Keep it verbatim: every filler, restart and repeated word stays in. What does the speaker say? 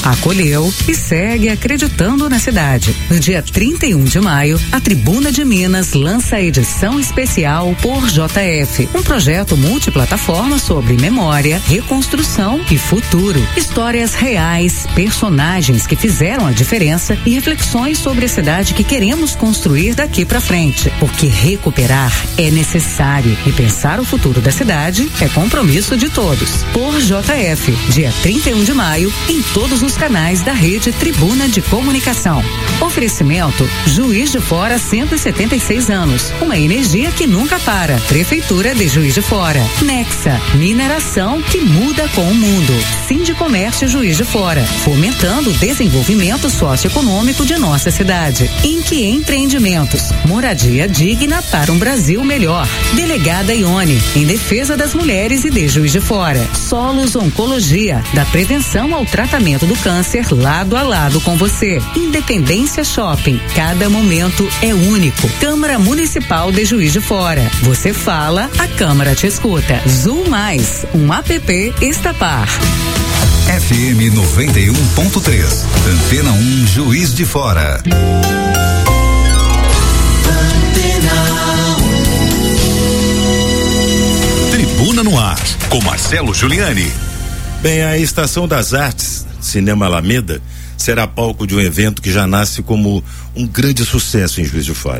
acolheu e segue acreditando na cidade. No dia trinta e um de maio, a Tribuna de Minas lança a edição especial Por J F, um projeto multiplataforma sobre memória, reconstrução e futuro. Histórias reais, personagens que fizeram a diferença e reflexões sobre a cidade que queremos construir daqui pra frente. Porque recuperar é necessário e pensar o futuro da cidade é compromisso de todos. Por J F, dia trinta e um de maio, em todos os canais da rede Tribuna de Comunicação. Oferecimento Juiz de Fora, cento e setenta e seis anos. Uma energia que nunca para. Prefeitura de Juiz de Fora. Nexa, mineração que muda com o mundo. Sindicomércio Juiz de Fora, fomentando o desenvolvimento socioeconômico de nossa cidade. Inque Empreendimentos, moradia digna para um Brasil melhor. Delegada Ione, em defesa das mulheres e de Juiz de Fora. Solos Oncologia, da prevenção ao tratamento do câncer lado a lado com você. Independência Shopping, cada momento é único. Câmara Municipal de Juiz de Fora. Você fala, a Câmara te escuta. Zul Mais, um app Estapar. F M noventa e um ponto três, Antena um, Juiz de Fora. Tribuna no Ar, com Marcelo Giuliani. Bem, a Estação das Artes, Cinema Alameda, será palco de um evento que já nasce como um grande sucesso em Juiz de Fora.